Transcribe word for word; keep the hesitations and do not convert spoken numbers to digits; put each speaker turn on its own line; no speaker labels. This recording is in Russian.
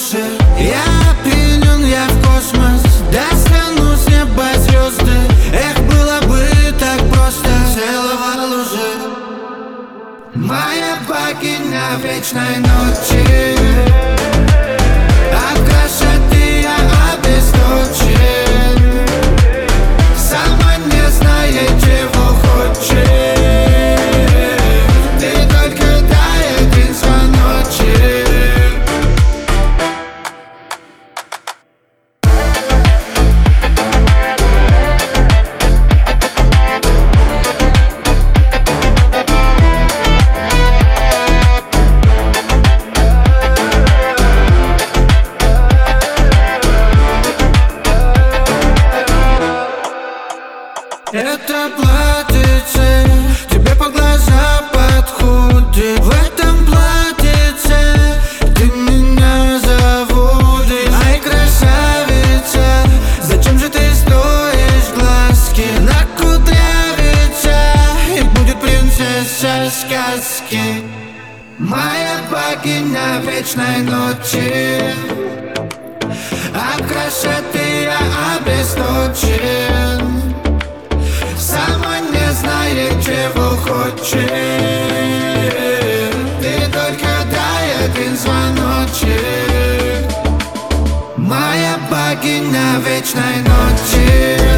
лужи. Я опьянен, я в космос, достану с неба звезды. Эх, было бы так просто целовать лужи. Моя богиня вечной ночи, от красоты я обесточен. Сама не знает, чего хочет. Ты только дай один звоночек. Это платьице тебе по глаза подходит. В этом платьице ты меня заводишь. Ай, красавица, зачем же ты стоишь? Глазки накудрявится, и будет принцесса сказки. Моя богиня вечной ночи, от красоты я обесточен. Сама не знает, чего хочет. Ты только дай один звоночек. Моя богиня вечной ночи.